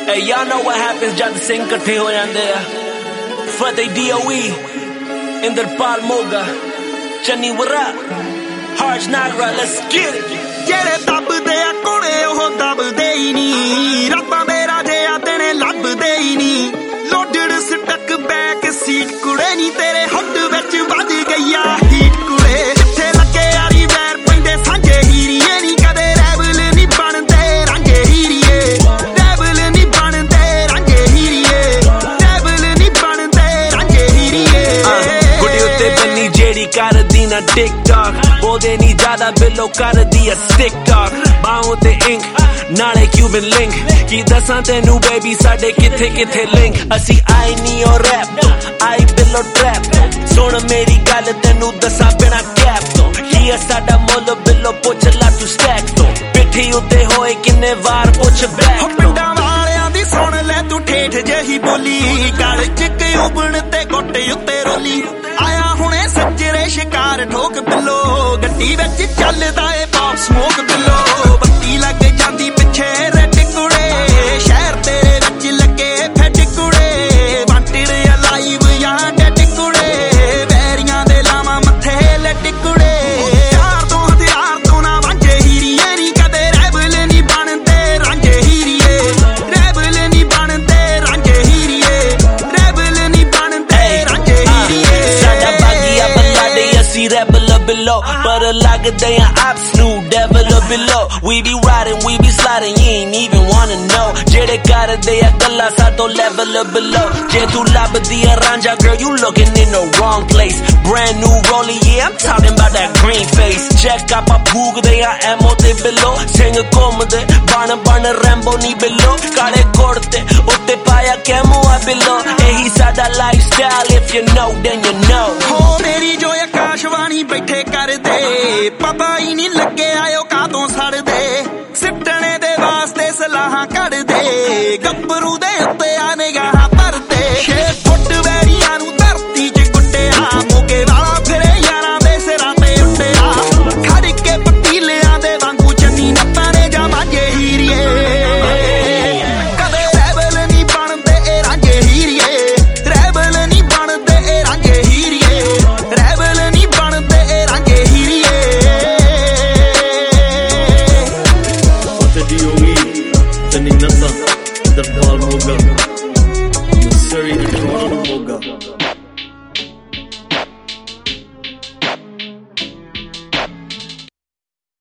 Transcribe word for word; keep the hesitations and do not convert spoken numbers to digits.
Hey, y'all know what happens जद सिंह इकट्ठे हो जाते हैं. फतेह D O E, Indrapal Moga, Channi वरा, Harsh Nagra, let's get it. ਜਿਹੜੇ ਦੱਬਦੇ ਆ ਕੋਲੇ ਉਹ ਦੱਬਦੇ ਹੀ ਨਹੀਂ, ਰੱਬਾ ਮੇਰਾ ਜਿਹਾ ਤੇਨੇ ਲੱਭਦੇ ਹੀ ਨਹੀਂ. ਲੋਡਡ ਸਟਕ ਬੈਕ ਸੀਟ ਕੁੜੇ ਨਹੀਂ ਤੇਰੇ ਹੱਡ ਵਿੱਚ ਵੱਜ ਗਈਆ ਹੀਟ ਕੁੜੇ. ਜਿੱਥੇ ਲੱਗੇ ਯਾਰੀ ਵੈਰ ਪੈਂਦੇ ਸਾਂਝੇ ਹੀਰੀਏ ਨਹੀਂ ਕਦੇ ਰੈਬਲ ਨਹੀਂ ਬਣਦੇ ਰਾਂਝੇ ਹੀਰੀਏ. ਰੈਬਲ ਨਹੀਂ ਬਣਦੇ ਰਾਂਝੇ ਹੀਰੀਏ. ਰੈਬਲ ਨਹੀਂ ਬਣਦੇ ਰਾਂਝੇ ਹੀਰੀਏ. ਗੁੱਡੀ ਉੱਤੇ ਬੰਨੀ ਜਿਹੜੀ ਕਰਦੀ ਨਾ ਟਿਕਟੌਕ, ਉਹਦੇ ਨਹੀਂ ਜ਼ਿਆਦਾ ਬਿੱਲੋ ਕਰਦੀ ਆ ਸਟਿਕ ਟਾਕ. ਬਾਹੋਂ ਤੇ ਇੰਕ ਨਾਲੇ ਕਿਊਬਨ ਲਿੰਕ, ਕੀ ਦੱਸਾਂ ਤੈਨੂੰ ਬੇਬੀ ਸਾਡੇ ਕਿੱਥੇ ਕਿੱਥੇ ਲਿੰਕ. ਅਸੀਂ ਆਈ ਨਹੀਂ ਓ ਰੈਪ ਤੋਂ, ਆਈ ਬਿੱਲੋ ਟਰੈਪ ਤੋਂ. ਸੁਣ ਮੇਰੀ ਗੱਲ ਤੈਨੂੰ ਦੱਸਾਂ ਬਿਨਾਂ ਕੈਪ ਤੋਂ, ਕੀ ਆ ਸਾਡਾ ਮੁੱਲ ਬਿੱਲੋ ਪੁੱਛ ਲਾ ਤੂੰ ਸਟੈਕ ਤੋਂ. ਪਿੱਠੀ ਉੱਤੇ ਹੋਏ ਕਿੰਨੇ ਵਾਰ ਪੁੱਛ ਬੈਕ ਤੋਂ. ਪਿੰਡਾਂ ਵਾਲਿਆਂ ਦੀ ਸੁਣ ਲੈ ਤੂੰ ਠੇਠ ਜਿਹੀ ਬੋਲੀ, ਗਲ ਚ ਕਿਊਬਨ ਤੇ ਗੁੱਟ ਉੱਤੇ ਰੋਲੀ. ਆਇਆ ਹੁਣੇ ਸੱਜਰੇ ਸ਼ਿਕਾਰ ਠੋਕ ਬਿੱਲੋ, ਗੱਡੀ ਵਿੱਚ ਚੱਲਦਾ ਏ ਪੌਪ ਸਮੋਕ ਬਿੱਲੋ. ਬੱਤੀ ਲੱਗ ਜਾਂਦੀ ਪਿੱਛੇ ਰੈਡ ਕੁੜੇ, ਸ਼ਹਿਰ ਤੇਰੇ ਵਿੱਚ ਲੱਗੇ ਫੈਡ ਕੁੜੇ. ਵਾਂਟਡ ਅਲਾਈਵ ਜਾਂ ਡੈਡ ਕੁੜੇ, ਵੈਰੀਆਂ ਦੇ ਲਾਵਾਂ ਮੱਥੇ ਲੱਡ ਕੁੜੇ. ਯਾਰ ਤੋਂ ਹਥਿਆਰ ਤੋਂ ਨਾ ਵਾਂਝੇ ਹੀਰੀਏ ਨਹੀਂ ਕਦੇ ਰੈਬਲ ਨਹੀਂ ਬਣਦੇ ਰਾਂਝੇ ਹੀਰੀਏ. ਰੈਬਲ ਨਹੀਂ ਬਣਦੇ ਰਾਂਝੇ ਹੀਰੀਏ. ਰੈਬਲ ਨਹੀਂ ਬਣਦੇ ਰਾਂਝੇ ਹੀਰੀਏ. ਸਾਡਾ ਬਾਗੀਆ ਬਲਾਡੇ ਅਸੀਂ ਰੈਬਲ ਬਿੱਲੋ, ਪਰ ਲੱਗਦੇ ਆ ਆਪਸ ਨੂੰ ਡੈਵਲ ਬਿੱਲੋ. We be riding, we be sliding, you ain't even wanna know. ਜਿਹੜੇ ਕਰਦੇ ਆ ਗੱਲਾਂ ਸਾਤੋਂ level below. ਜੇ ਤੂੰ ਲੱਭਦੀ ਆ Ranjha girl, you looking in the wrong place. Brand new rollie, yeah, I'm talking about that green face. Check ਆਪਾਂ ਫੂਕਦੇ ਆ ਐਮੋ ਤੇ ਬਿੱਲੋ, ਸਿੰਘ ਘੁੰਮਦੇ ਬਣ ਬਣ ਰੈਂਬੋ ਨੀ ਬਿੱਲੋ. ਕਾਲੇ ਕੋੜ ਤੇ ਉੱਤੇ ਪਾਇਆ ਕੈਮੋ ਆ ਬਿੱਲੋ. ਇਹੀ ਸਾਡਾ lifestyle, if you know then you know. ਹੋ ਮੇਰੀ ਜੋ ਆਕਾਸ਼ਵਾਣੀ ਬੈਠੇ ਕਰਦੇ, ਪਤਾ ਹੀ ਨਹੀਂ ਲੱਗੇ ਆਇਓ ਕਾਦੋਂ ਸੜਦੇ. ਸਿੱਟਣੇ ਦੇ ਵਾਸਤੇ ਸਲਾਹਾਂ ਕੱਢਦੇ,